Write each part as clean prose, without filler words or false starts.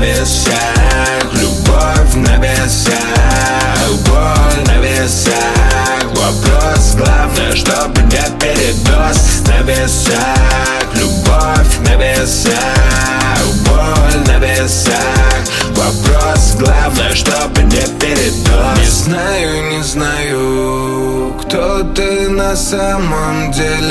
весах, любовь на весах, боль на весах. Вопрос главное, чтобы не передоз. На весах, любовь на весах, боль на весах. Вопрос главное, чтобы не передоз. Не знаю, кто ты на самом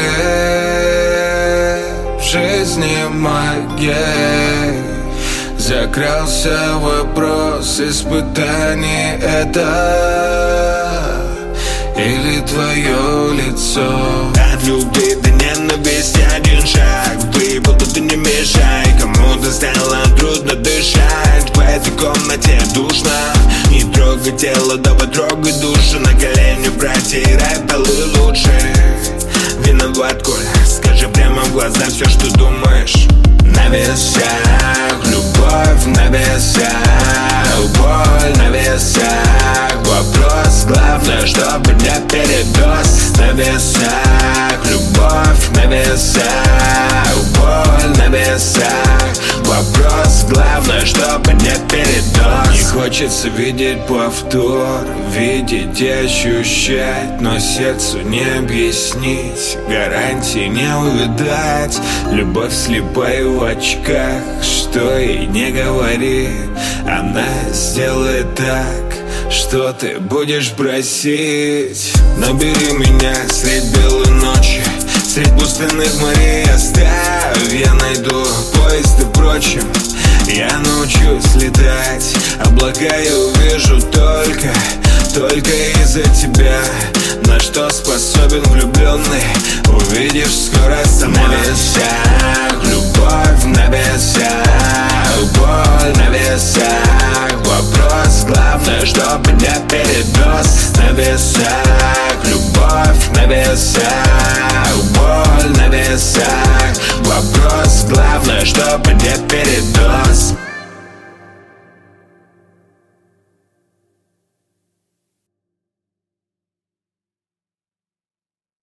деле. В жизни моей закрался вопрос: испытаний это или твое лицо? От любви до ненависти один шаг. Ты будто ты не мешай, кому-то стало трудно дышать. В этой комнате душно. Не трогай тело, давай трогай душу. На колени протирай полы лучше. Виноват, коль, скажи прямо в глаза все, что думаешь. На весах, любовь на весах, боль на весах. Вопрос главное, чтобы не передоз. На весах, любовь на весах, боль на весах. Вопрос главное, чтобы не передоз. Не хочется видеть повтор, видеть и ощущать, но сердцу не объяснить, гарантии не увидать. Любовь слепая в очках, что и не говори, она сделает так, что ты будешь просить. Набери меня средь белой ночи, средь пустынных морей оставь. Я найду поезд и прочим, я научусь летать. Облака я увижу только из-за тебя. На что способен влюбленный, увидишь скоро сама. На весах, любовь на весах, боль на весах. Вопрос главное, чтобы не передоз. На весах, любовь на весах, боль на весах. Вопрос главное, чтобы не передоз.